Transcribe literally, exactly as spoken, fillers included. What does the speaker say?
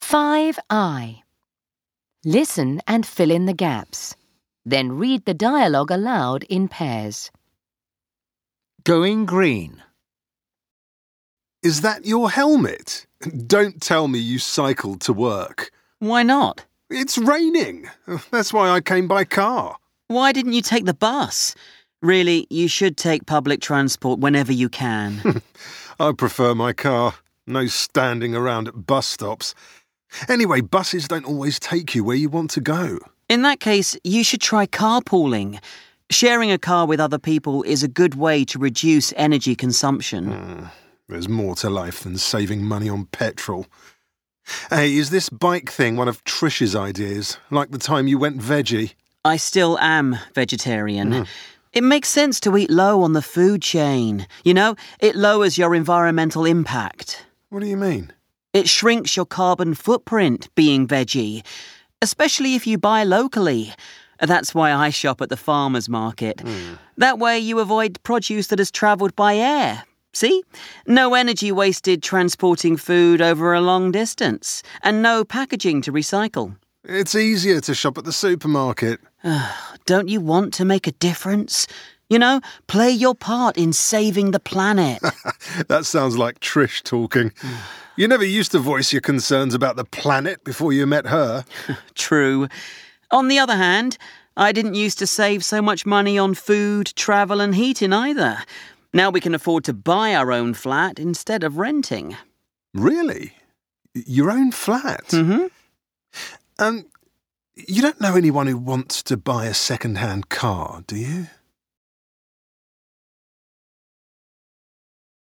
five I. Listen and fill in the gaps. Then read the dialogue aloud in pairs. Going green. Is that your helmet? Don't tell me you cycled to work. Why not? It's raining. That's why I came by car. Why didn't you take the bus? Really, you should take public transport whenever you can. I prefer my car. No standing around at bus stops. Anyway, buses don't always take you where you want to go. In that case, you should try carpooling. Sharing a car with other people is a good way to reduce energy consumption. Mm, there's more to life than saving money on petrol. Hey, is this bike thing one of Trish's ideas, like the time you went veggie? I still am vegetarian. Mm. It makes sense to eat low on the food chain. You know, it lowers your environmental impact. What do you mean? It shrinks your carbon footprint being veggie, especially if you buy locally. That's why I shop at the farmer's market. Mm. That way you avoid produce that has travelled by air. See? No energy wasted transporting food over a long distance, and no packaging to recycle. It's easier to shop at the supermarket. Don't you want to make a difference? You know, play your part in saving the planet. That sounds like Trish talking. You never used to voice your concerns about the planet before you met her. True. On the other hand, I didn't used to save so much money on food, travel and heating either. Now we can afford to buy our own flat instead of renting. Really? Your own flat? Mm-hmm. Um, you don't know anyone who wants to buy a second-hand car, do you?